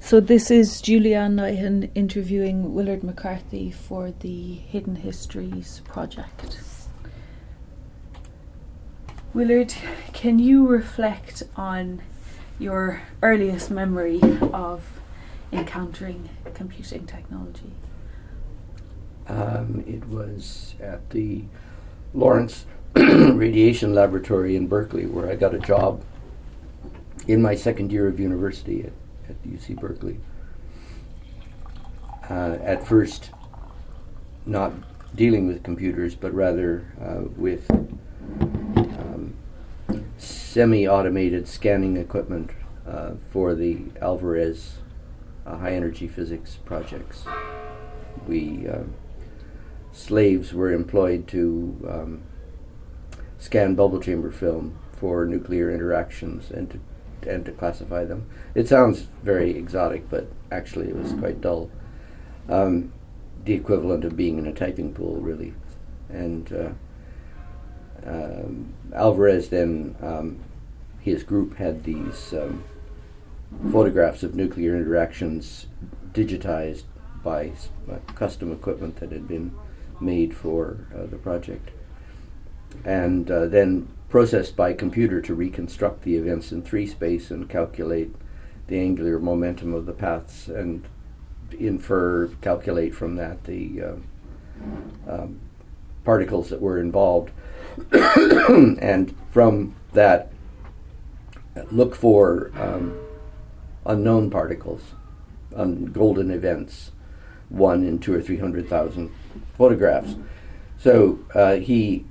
So this is Julianne Nyhan interviewing Willard McCarthy for the Hidden Histories project. Willard, can you reflect on your earliest memory of encountering computing technology? It was at the Lawrence Radiation Laboratory in Berkeley, where I got a job in my second year of university at UC Berkeley. At first, not dealing with computers, but rather with semi-automated scanning equipment for the Alvarez high-energy physics projects. Slaves were employed to scan bubble chamber film for nuclear interactions and to classify them. It sounds very exotic, but actually it was quite dull. The equivalent of being in a typing pool, really. And Alvarez then, his group had these photographs of nuclear interactions digitized by custom equipment that had been made for the project, and then processed by computer to reconstruct the events in 3 space and calculate the angular momentum of the paths and calculate from that the particles that were involved, and from that look for unknown particles, golden events, 1 in 200,000 or 300,000 photographs. So he,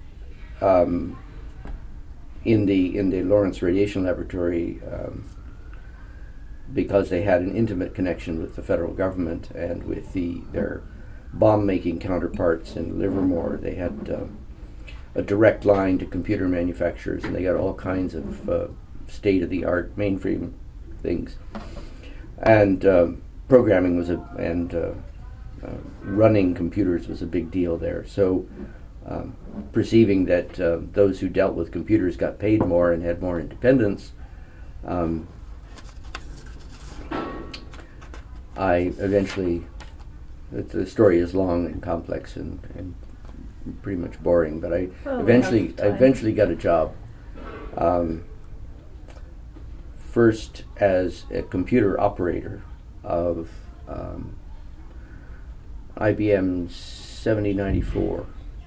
in the Lawrence Radiation Laboratory, because they had an intimate connection with the federal government and with their bomb-making counterparts in Livermore, they had a direct line to computer manufacturers, and they got all kinds of state-of-the-art mainframe things. And programming was running computers was a big deal there. So perceiving that those who dealt with computers got paid more and had more independence, I eventually, the story is long and complex and pretty much boring, but I eventually got a job. First as a computer operator of IBM 7094,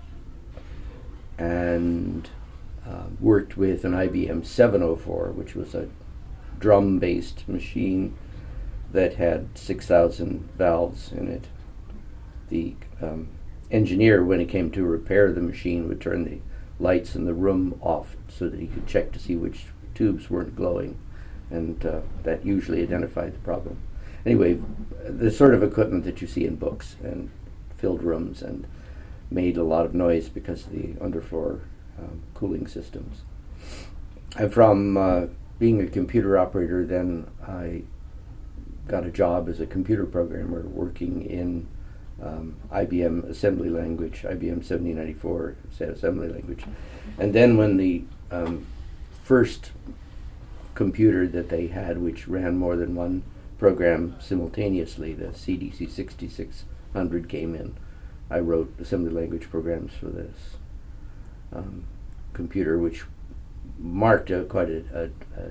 and worked with an IBM 704, which was a drum-based machine that had 6,000 valves in it. The engineer, when it came to repair the machine, would turn the lights in the room off so that he could check to see which tubes weren't glowing, and that usually identified the problem. Anyway, the sort of equipment that you see in books, and filled rooms and made a lot of noise because of the underfloor cooling systems. And from being a computer operator, then I got a job as a computer programmer working in IBM assembly language, IBM 7094 assembly language. And then when the first computer that they had, which ran more than one program simultaneously, the CDC 6600 came in, I wrote assembly language programs for this computer, which marked quite a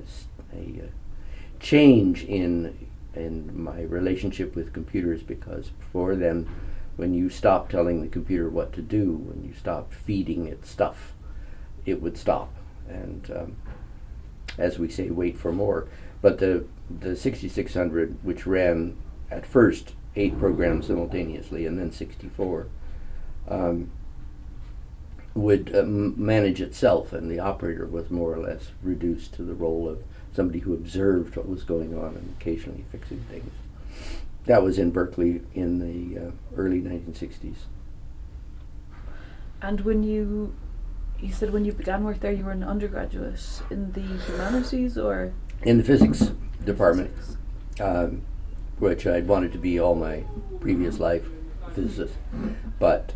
change in my relationship with computers, because before then, when you stopped telling the computer what to do, when you stopped feeding it stuff, it would stop, and as we say, wait for more. But the 6600, which ran at first 8 programs simultaneously and then 64, would manage itself, and the operator was more or less reduced to the role of somebody who observed what was going on and occasionally fixing things. That was in Berkeley in the early 1960s. And when you said when you began work there, you were an undergraduate in the humanities, or? In the physics department, which I'd wanted to be all my previous life, physicist. But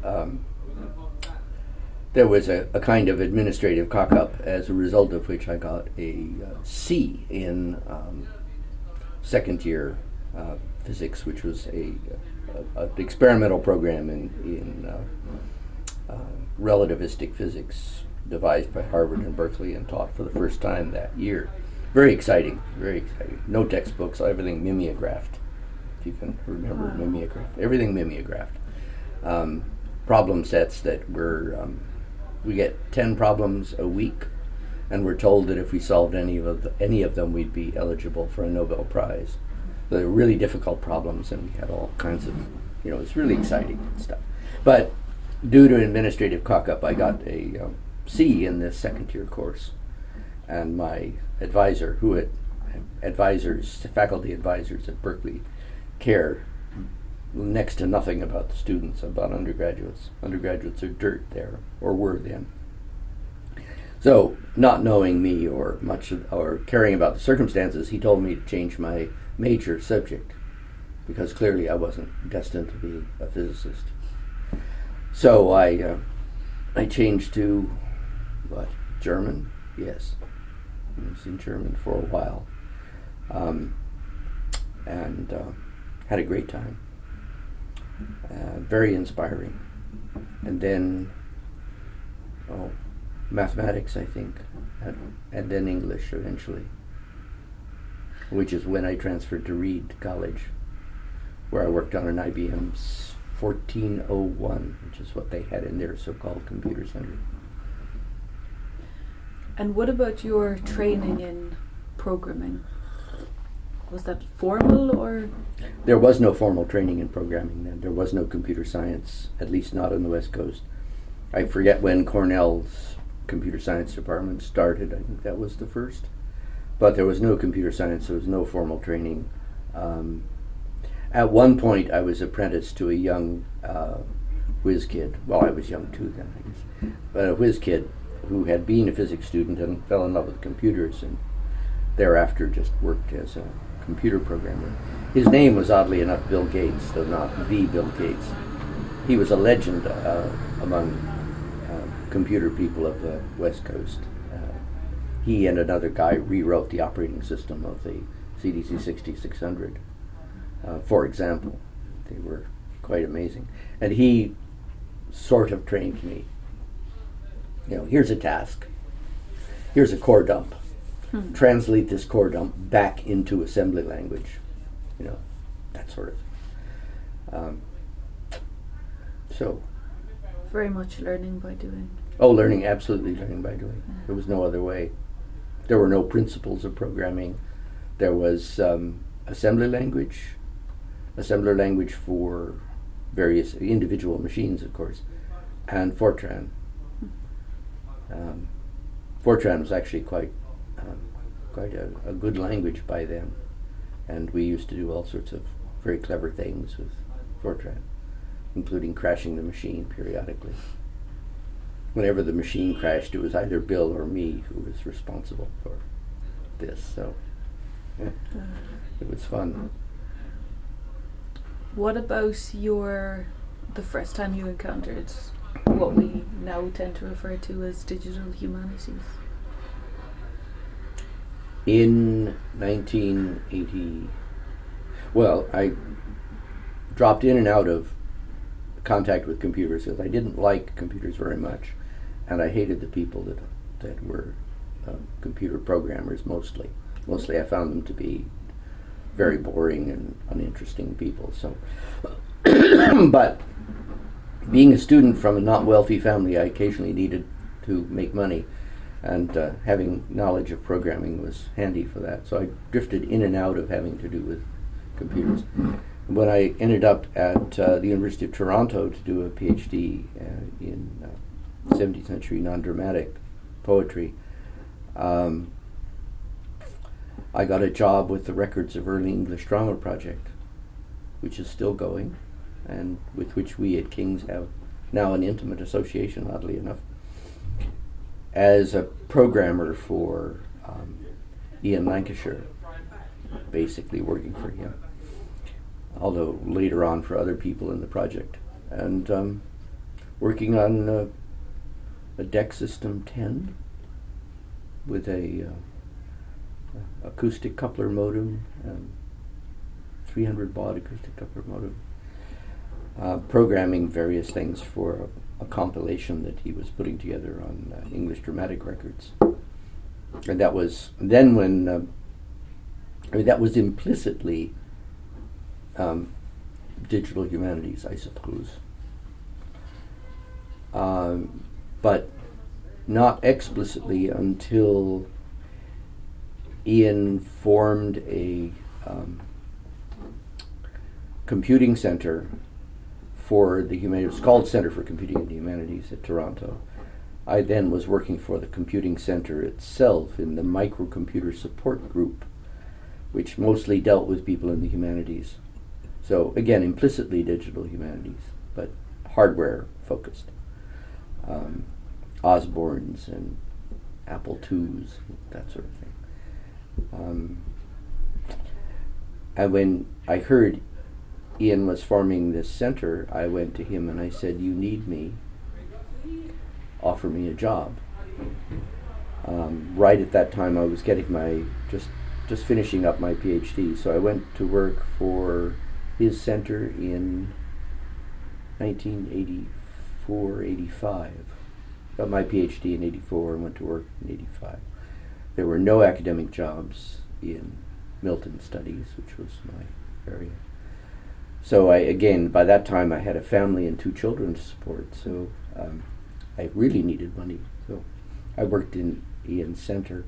there was a kind of administrative cock-up, as a result of which I got a C in second year physics, which was an experimental program in relativistic physics devised by Harvard and Berkeley and taught for the first time that year. Very exciting, very exciting. No textbooks, everything mimeographed, if you can remember mimeographed. Everything mimeographed. Problem sets that were, we get 10 problems a week, and we're told that if we solved any of them, we'd be eligible for a Nobel Prize. They're really difficult problems, and we had all kinds of, it's really exciting stuff. But due to administrative cock-up, I got a C in this second-year course, and my advisor, who had faculty advisors at Berkeley, care next to nothing about the students, about undergraduates. Undergraduates are dirt there, or were then. So, not knowing me or caring about the circumstances, he told me to change my major subject, because clearly I wasn't destined to be a physicist. So I changed to, German? Yes. I was in German for a while. And had a great time. Very inspiring. And then, mathematics, I think, and then English eventually, which is when I transferred to Reed College, where I worked on an IBM 1401, which is what they had in their so-called computer center. And what about your training in programming? Was that formal or? There was no formal training in programming then. There was no computer science, at least not on the West Coast. I forget when Cornell's computer science department started. I think that was the first. But there was no computer science. There was no formal training. At one point, I was apprenticed to a young whiz kid. Well, I was young too then, I guess. But a whiz kid who had been a physics student and fell in love with computers and thereafter just worked as a computer programmer. His name was, oddly enough, Bill Gates, though not the Bill Gates. He was a legend among computer people of the West Coast. He and another guy rewrote the operating system of the CDC 6600, for example. They were quite amazing. And he sort of trained me. Here's a task. Here's a core dump. Translate this core dump back into assembly language. That sort of thing. So. Very much learning by doing. Oh, absolutely learning by doing. There was no other way. There were no principles of programming. There was assembly language for various individual machines, of course, and Fortran. Fortran was actually quite a good language by then, and we used to do all sorts of very clever things with Fortran, including crashing the machine periodically. Whenever the machine crashed, it was either Bill or me who was responsible for this, so it was fun. What about the first time you encountered what we now tend to refer to as digital humanities? In 1980, I dropped in and out of contact with computers because I didn't like computers very much, and I hated the people that were computer programmers mostly. Mostly I found them to be very boring and uninteresting people. So, but being a student from a not wealthy family, I occasionally needed to make money, and having knowledge of programming was handy for that. So I drifted in and out of having to do with computers. When I ended up at the University of Toronto to do a PhD in 17th century non-dramatic poetry, I got a job with the Records of Early English Drama Project, which is still going, and with which we at King's have now an intimate association, oddly enough, as a programmer for Ian Lancashire, basically working for him, although later on for other people in the project, and working on a DEC System 10 with a acoustic coupler modem, 300 baud acoustic upper motive, programming various things for a compilation that he was putting together on English Dramatic Records. And that was then when, that was implicitly digital humanities, I suppose. But not explicitly until Ian formed a computing center for the humanities. It was called Center for Computing and the Humanities at Toronto. I then was working for the computing center itself in the microcomputer support group, which mostly dealt with people in the humanities. So again, implicitly digital humanities, but hardware focused. Osborne's and Apple IIs, that sort of thing. And when I heard Ian was forming this center, I went to him and I said, "You need me, offer me a job." Right at that time I was getting my, just finishing up my PhD, so I went to work for his center in 1984, 85. Got my PhD in 84 and went to work in 85. There were no academic jobs in Milton Studies, which was my area. So by that time I had a family and 2 children to support, so I really needed money. So I worked in Ian's center,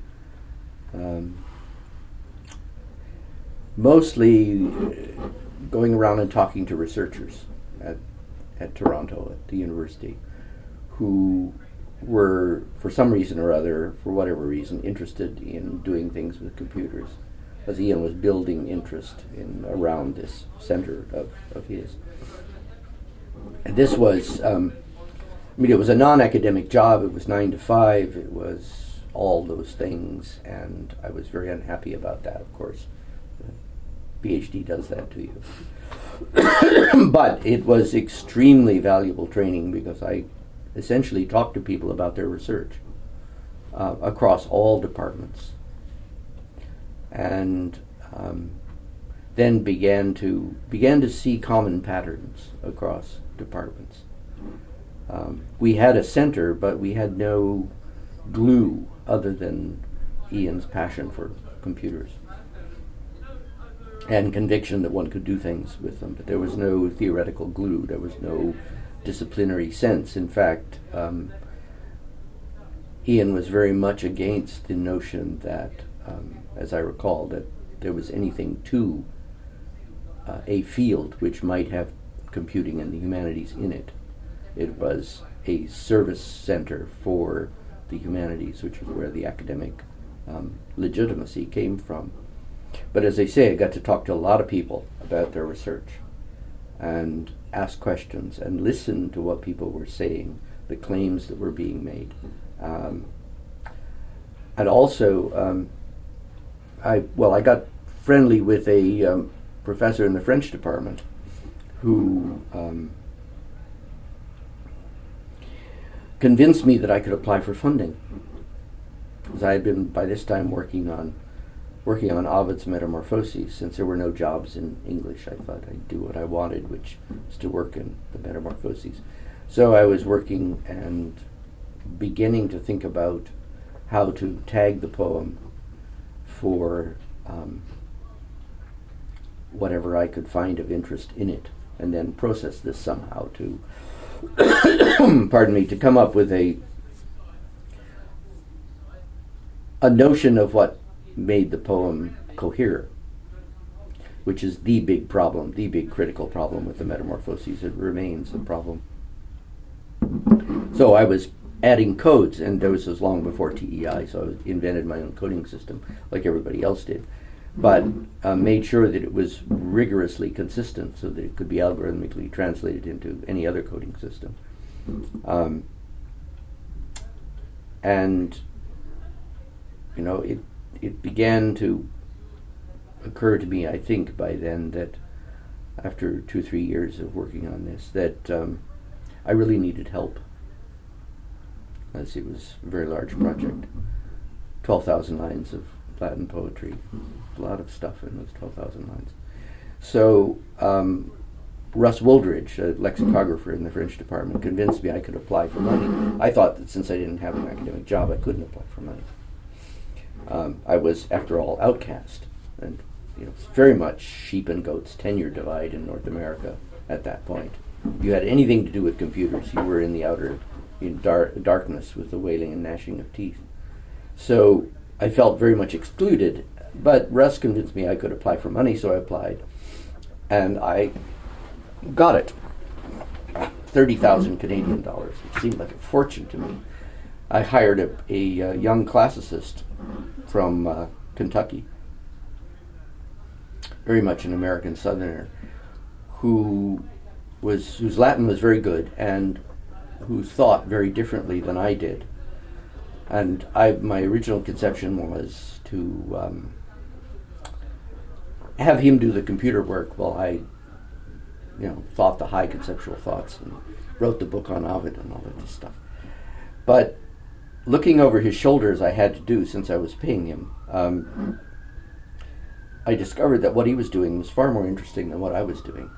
mostly going around and talking to researchers at Toronto, at the university, who were, for some reason or other, for whatever reason, interested in doing things with computers, as Ian was building interest around this center of his. And this was, it was a non-academic job. It was 9 to 5. It was all those things, and I was very unhappy about that, of course. The PhD does that to you. But it was extremely valuable training because I essentially talked to people about their research across all departments, and then began to see common patterns across departments. We had a center, but we had no glue other than Ian's passion for computers and conviction that one could do things with them, but there was no theoretical glue. There was no disciplinary sense. In fact, Ian was very much against the notion that, as I recall, that there was anything to a field which might have computing and the humanities in it. It was a service center for the humanities, which was where the academic legitimacy came from. But as I say, I got to talk to a lot of people about their research and ask questions and listen to what people were saying, the claims that were being made. And also, I got friendly with a professor in the French department who convinced me that I could apply for funding, because I had been by this time working on Ovid's Metamorphoses. Since there were no jobs in English, I thought I'd do what I wanted, which was to work in the Metamorphoses. So I was working and beginning to think about how to tag the poem for whatever I could find of interest in it, and then process this somehow to, to come up with a notion of what made the poem cohere, which is the big problem, the big critical problem with the Metamorphoses. It remains a problem. So I was adding codes, and this was long before TEI, so I invented my own coding system like everybody else did, but made sure that it was rigorously consistent so that it could be algorithmically translated into any other coding system. And it began to occur to me, I think, by then, that after 2-3 years of working on this, that I really needed help, as it was a very large project. 12,000 lines of Latin poetry, a lot of stuff in those 12,000 lines. So Russ Wooldridge, a lexicographer in the French department, convinced me I could apply for money. I thought that since I didn't have an academic job, I couldn't apply for money. I was, after all, outcast, and very much sheep and goats tenure divide in North America at that point. If you had anything to do with computers, you were in the outer darkness with the wailing and gnashing of teeth. So I felt very much excluded, but Russ convinced me I could apply for money, so I applied, and I got it. 30,000 Canadian dollars, which seemed like a fortune to me. I hired a young classicist from Kentucky, very much an American Southerner, whose Latin was very good and who thought very differently than I did. And my original conception was to have him do the computer work while I thought the high conceptual thoughts and wrote the book on Ovid and all of this stuff. But looking over his shoulder, as I had to do since I was paying him, I discovered that what he was doing was far more interesting than what I was doing.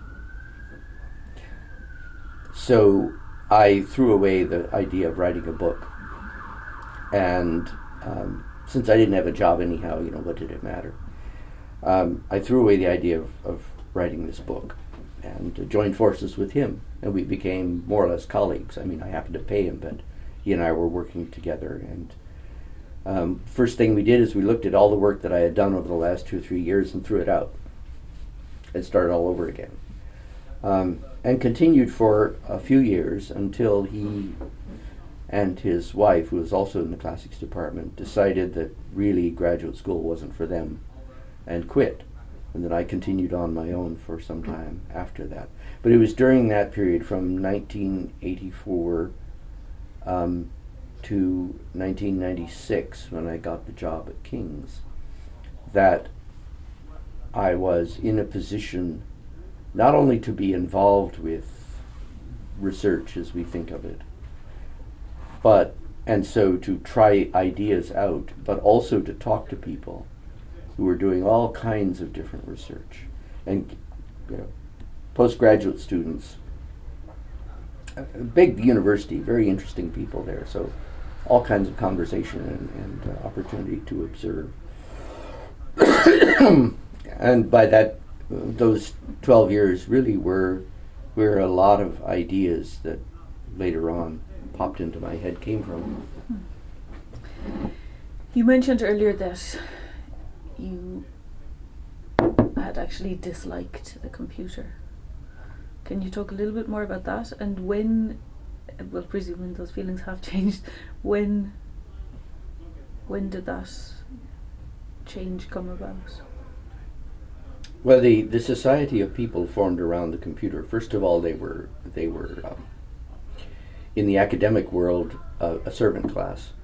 So I threw away the idea of writing a book. And since I didn't have a job anyhow, what did it matter? I threw away the idea of writing this book and joined forces with him. And we became more or less colleagues. I mean, I happened to pay him, but he and I were working together. And first thing we did is we looked at all the work that I had done over the last 2 or 3 years and threw it out and started all over again. And continued for a few years until he and his wife, who was also in the classics department, decided that really graduate school wasn't for them and quit. And then I continued on my own for some time after that. But it was during that period from 1984 to 1996, when I got the job at King's, that I was in a position not only to be involved with research as we think of it, and so to try ideas out, but also to talk to people who were doing all kinds of different research. And postgraduate students, a big university, very interesting people there, so all kinds of conversation and opportunity to observe. And by that, those 12 years really were where a lot of ideas that later on popped into my head came from. You mentioned earlier that you had actually disliked the computer. Can you talk a little bit more about that? And when, well, presuming those feelings have changed, when did that change come about? Well, the society of people formed around the computer. First of all, they were in the academic world a servant class,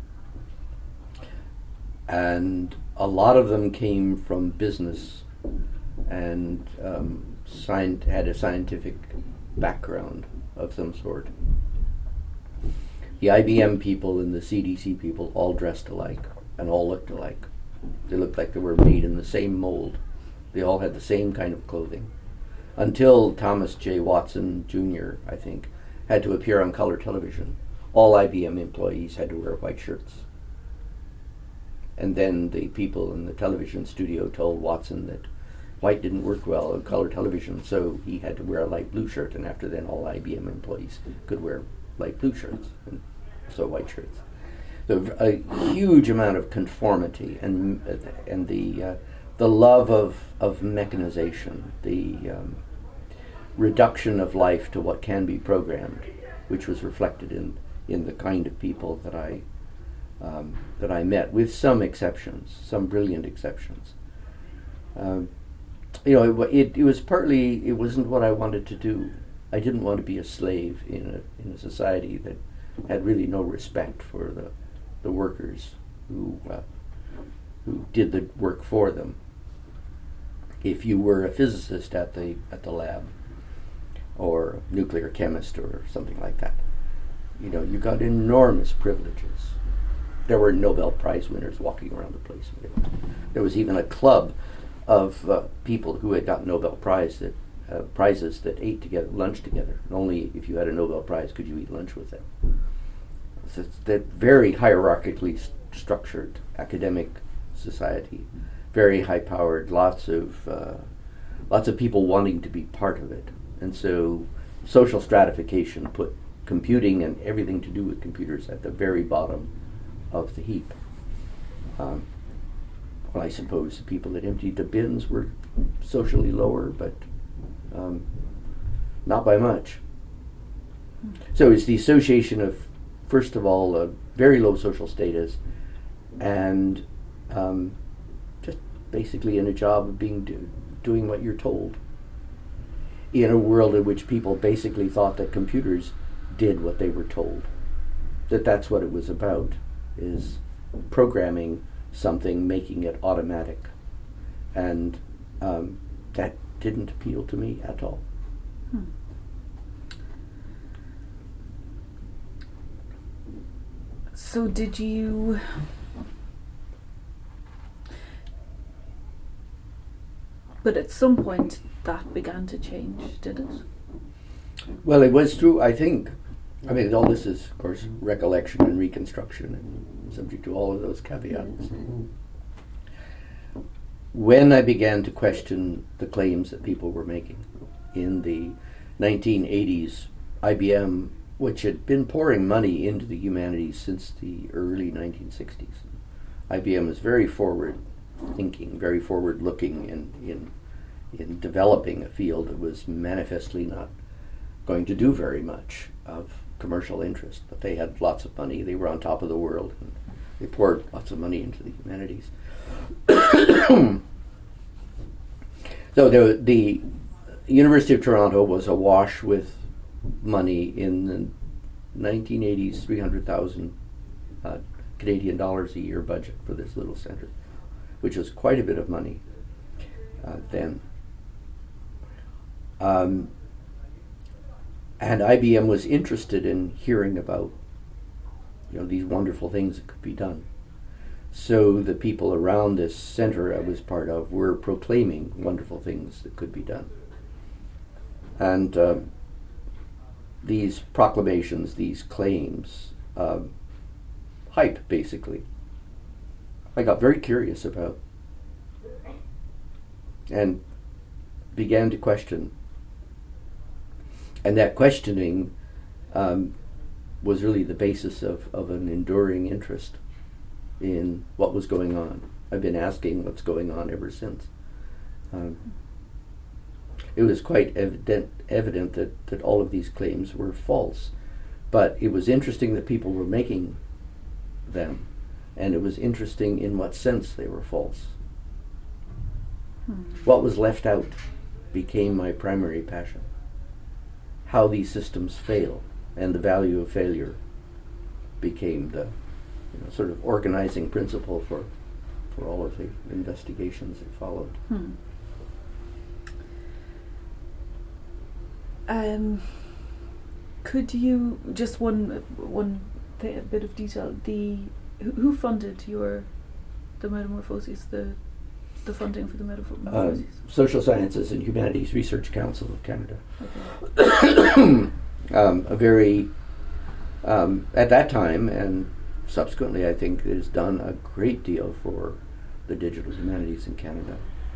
and a lot of them came from business and had a scientific background of some sort. The IBM people and the CDC people all dressed alike and all looked alike. They looked like they were made in the same mold. They all had the same kind of clothing. Until Thomas J. Watson Jr., I think, had to appear on color television. All IBM employees had to wear white shirts. And then the people in the television studio told Watson that white didn't work well on color television, so he had to wear a light blue shirt, and after then all IBM employees could wear light blue shirts, and so white shirts. So a huge amount of conformity and the love of mechanization, the reduction of life to what can be programmed, which was reflected in the kind of people that I met, with some exceptions, some brilliant exceptions. It was partly, it wasn't what I wanted to do. I didn't want to be a slave in a society that had really no respect for the workers who did the work for them. If you were a physicist at the lab, or a nuclear chemist or something like that, you got enormous privileges. There were Nobel Prize winners walking around the place. There was even a club of people who had got Nobel prizes that ate together, lunch together. And only if you had a Nobel Prize could you eat lunch with them. So it's that very hierarchically structured academic society, very high-powered, lots of people wanting to be part of it, and so social stratification put computing and everything to do with computers at the very bottom of the heap. Well, I suppose the people that emptied the bins were socially lower, but not by much. So it's the association of, first of all, a very low social status, and just basically in a job of doing what you're told, in a world in which people basically thought that computers did what they were told, that's what it was about, is programming something, making it automatic. And that didn't appeal to me at all. So did you... But at some point that began to change, did it? Well, it was true, I think. I mean, all this is, of course, recollection and reconstruction and subject to all of those caveats. When I began to question the claims that people were making in the 1980s, IBM, which had been pouring money into the humanities since the early 1960s, IBM was very forward-thinking, very forward-looking in developing a field that was manifestly not going to do very much of commercial interest. But they had lots of money. They were on top of the world. And they poured lots of money into the humanities. So the University of Toronto was awash with money in the 1980s, 300,000 Canadian dollars a year budget for this little center, which was quite a bit of money then. And IBM was interested in hearing about, these wonderful things that could be done. So the people around this center I was part of were proclaiming wonderful things that could be done. And these proclamations, these claims, hype basically, I got very curious about and began to question. And that questioning was really the basis of an enduring interest in what was going on. I've been asking what's going on ever since. It was quite evident that all of these claims were false, but it was interesting that people were making them, and it was interesting in what sense they were false. What was left out became my primary passion. How these systems fail and the value of failure became the sort of organizing principle for all of the investigations that followed. Could you just one bit of detail? Who funded the Metamorphoses? The funding for the Metamorphoses? Social Sciences and Humanities Research Council of Canada. Okay. A very at that time and subsequently, I think, has done a great deal for the digital humanities in Canada.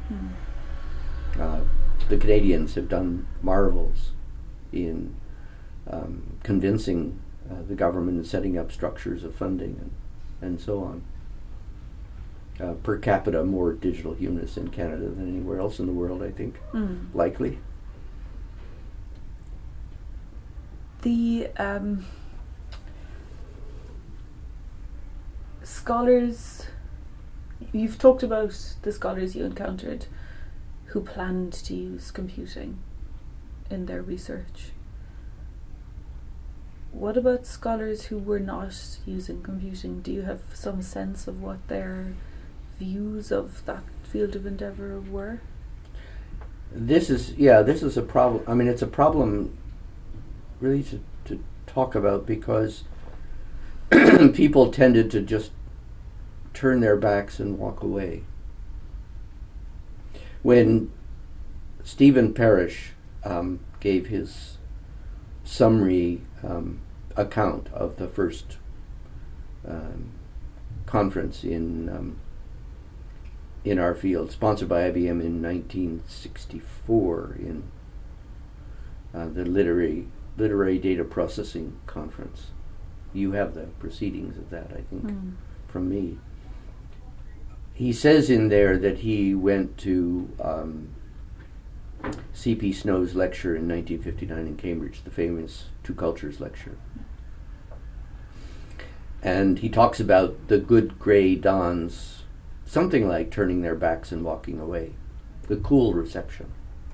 The Canadians have done marvels in convincing the government and setting up structures of funding and so on. Per capita, more digital humanists in Canada than anywhere else in the world, I think, likely. The scholars, you've talked about the scholars you encountered who planned to use computing in their research. What about scholars who were not using computing? Do you have some sense of what their views of that field of endeavour were? This is a problem. I mean, it's a problem really to talk about because people tended to just turn their backs and walk away. When Stephen Parrish gave his summary account of the first conference in our field, sponsored by IBM in 1964 in the Literary Data Processing Conference. You have the proceedings of that, I think, from me. He says in there that he went to C.P. Snow's lecture in 1959 in Cambridge, the famous Two Cultures lecture. And he talks about the good grey dons, something like turning their backs and walking away, the cool reception.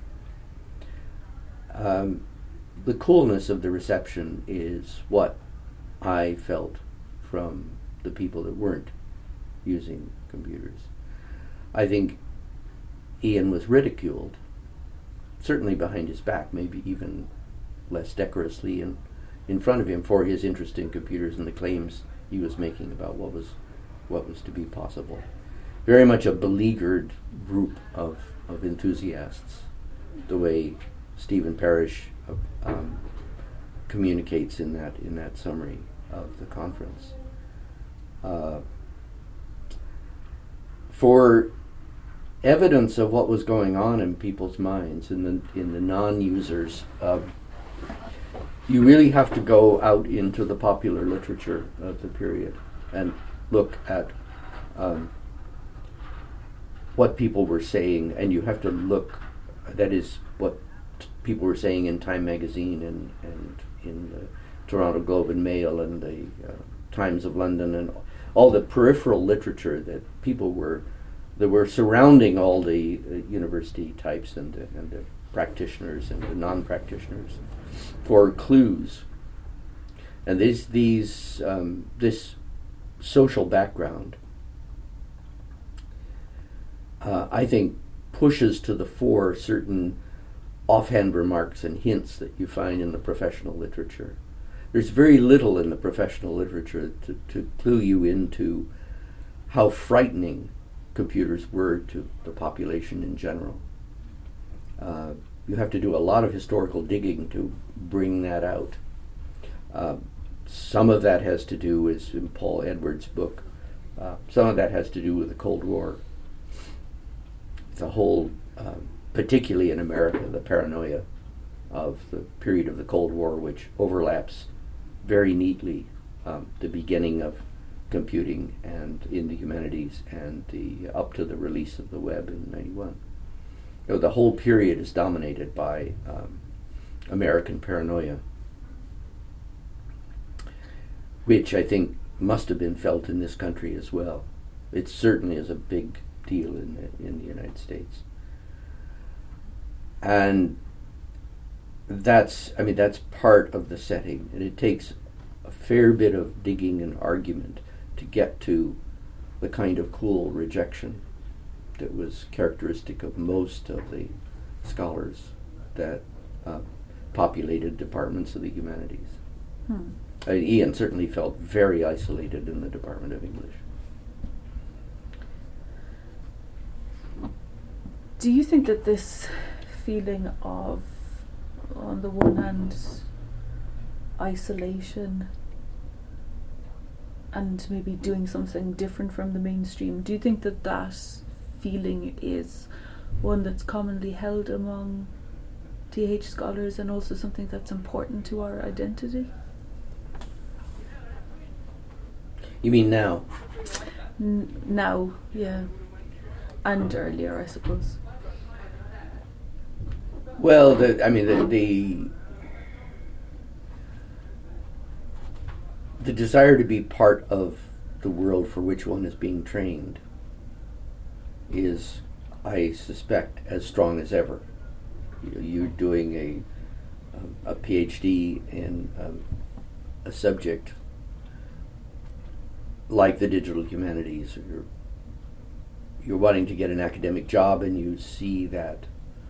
The coolness of the reception is what I felt from the people that weren't using computers. I think Ian was ridiculed, certainly behind his back, maybe even less decorously in front of him, for his interest in computers and the claims he was making about what was to be possible. Very much a beleaguered group of enthusiasts, the way Stephen Parrish communicates in that summary of the conference. For evidence of what was going on in people's minds, in the non-users, you really have to go out into the popular literature of the period and look at what people were saying, and you have to look, that is, what people were saying in Time magazine and in the Toronto Globe and Mail and the Times of London, and all the peripheral literature that were surrounding all the university types and the practitioners and the non-practitioners for clues. And this social background, I think, pushes to the fore certain offhand remarks and hints that you find in the professional literature. There's very little in the professional literature to clue you into how frightening computers were to the population in general. You have to do a lot of historical digging to bring that out. Some of that has to do, as in Paul Edwards' book, some of that has to do with the Cold War. The whole, particularly in America, the paranoia of the period of the Cold War, which overlaps very neatly the beginning of computing and in the humanities and up to the release of the web in 91. The whole period is dominated by American paranoia, which I think must have been felt in this country as well. It certainly is a big deal in the United States. And that's part of the setting, and it takes a fair bit of digging and argument to get to the kind of cool rejection that was characteristic of most of the scholars that populated departments of the humanities. Ian certainly felt very isolated in the Department of English. Do you think that this feeling of, on the one hand, isolation and maybe doing something different from the mainstream, do you think that that feeling is one that's commonly held among TH scholars and also something that's important to our identity? You mean now? Now, yeah. And earlier, I suppose. Well, the desire to be part of the world for which one is being trained is, I suspect, as strong as ever. You're doing a PhD in a subject like the digital humanities, or you're wanting to get an academic job, and you see that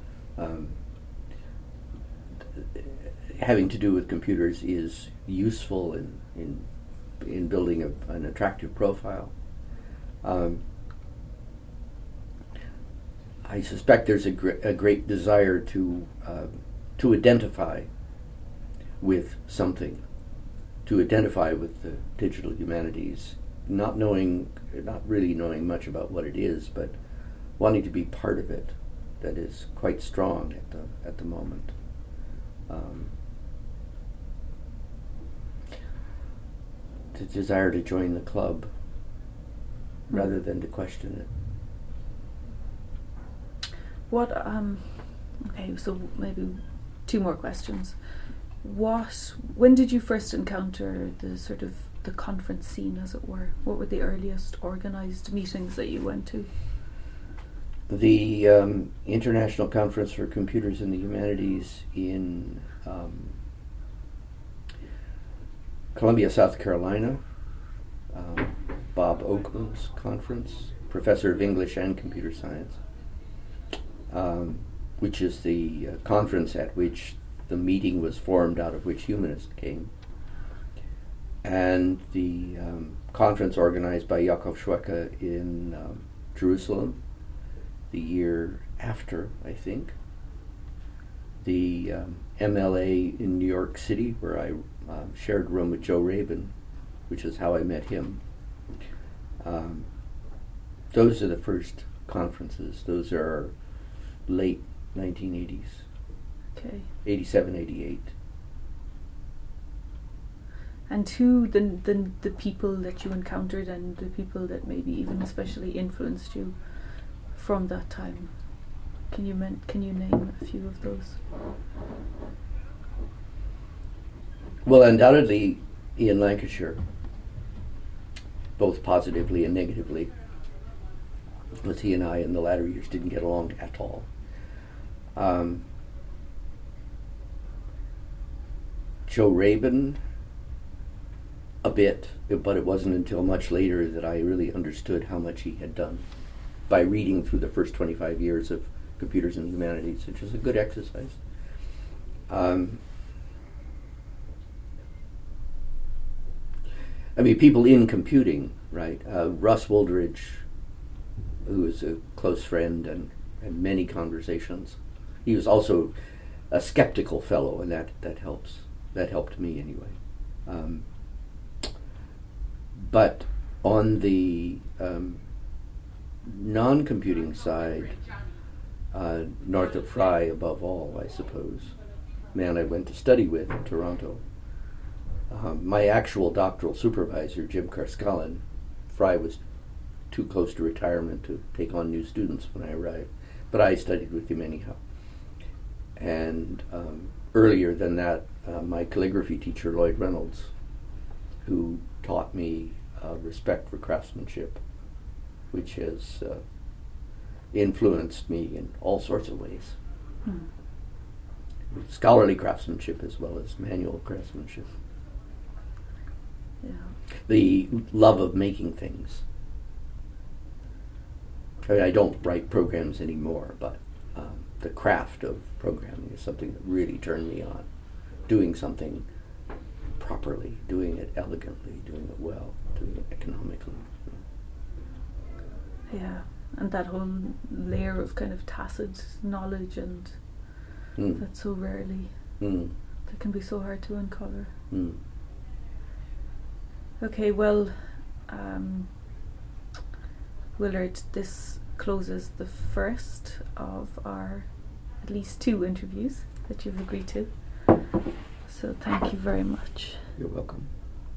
having to do with computers is useful in building an attractive profile. I suspect there's a great desire to identify with something, to identify with the digital humanities, not really knowing much about what it is, but wanting to be part of it. That is quite strong at the moment. The desire to join the club rather than to question it. What? Okay, so maybe 2 more questions. When did you first encounter the sort of the conference scene, as it were? What were the earliest organised meetings that you went to? The International Conference for Computers in the Humanities in Columbia, South Carolina. Bob Oakham's conference, professor of English and computer science, which is the conference at which the meeting was formed out of which humanists came. And the conference organized by Yakov Shweka in Jerusalem the year after, I think. The MLA in New York City, where I shared room with Joe Rabin, which is how I met him. Those are the first conferences. Those are late 1980s. Okay. 87, 88. And who the people that you encountered and the people that maybe even especially influenced you from that time? Can you name a few of those? Well, undoubtedly Ian Lancashire, both positively and negatively, because he and I in the latter years didn't get along at all. Joe Rabin, a bit, but it wasn't until much later that I really understood how much he had done by reading through the first 25 years of Computers in the Humanities, which is a good exercise. I mean, people in computing, right? Russ Wooldridge, who is a close friend and many conversations. He was also a skeptical fellow, and that helps. That helped me anyway. But on the non-computing side, Northrop Frye above all, I suppose. Man I went to study with in Toronto. My actual doctoral supervisor, Jim Carscallon, Frye was too close to retirement to take on new students when I arrived, but I studied with him anyhow. And earlier than that, my calligraphy teacher, Lloyd Reynolds, who taught me respect for craftsmanship, which has influenced me in all sorts of ways. Scholarly craftsmanship as well as manual craftsmanship. Yeah. The love of making things. I mean, I don't write programs anymore, but the craft of programming is something that really turned me on. Doing something properly, doing it elegantly, doing it well, doing it economically. Yeah, and that whole layer of kind of tacit knowledge and that so rarely, that can be so hard to uncover. Okay, well, Willard, this closes the first of our at least 2 interviews that you've agreed to. So thank you very much. You're welcome.